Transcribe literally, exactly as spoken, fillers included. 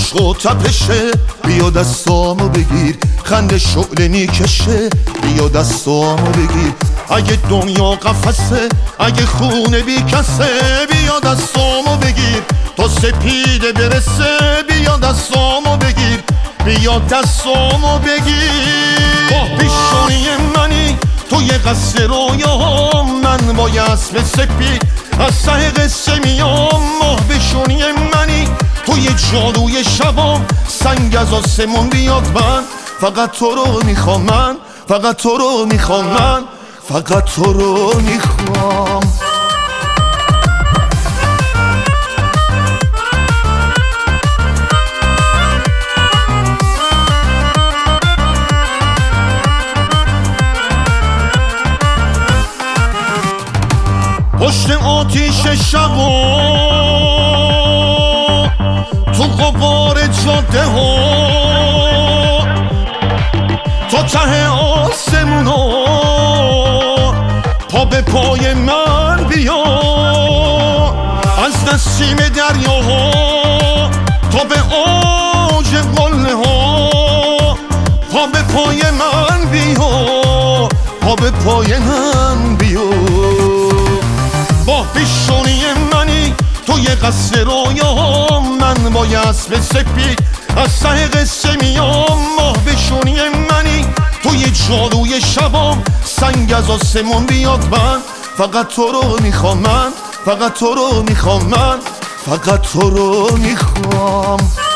عشق و تپشه، بیا دستامو بگیر، خنده شعله میکشه، بیا دستامو بگیر. اگه دنیا قفسه، اگه خونه بی کسه، بیا دستامو بگیر. تا سپیده برسه، بیا دستامو بگیر، بیا دستامو بگیر. با پیشونی منی توی قصه رویا، من با یه اسب سپید از ته قصه میام. ماه بشونی منی توی جادوی شبام، سنگ از آسمون بیاد من فقط تو رو میخوام، من فقط تو رو میخوام، من فقط تو رو میخوام. پشت آتیش شبا، تو غبار جاده ها، تا ته آسمونا، پا به پای من بیا. از نسیم دریاها تا به اوج قله ها، پا به پای من بیا، پا به پای من بیا. با پیشونی منی توی قصه رویا، من با یه اسب سپید از ته قصه میام. ماه بشونی منی توی جادوی شبام، سنگ از آسمون بیاد من فقط تو رو میخوام، من فقط تو رو میخوام، من فقط تو رو میخوام.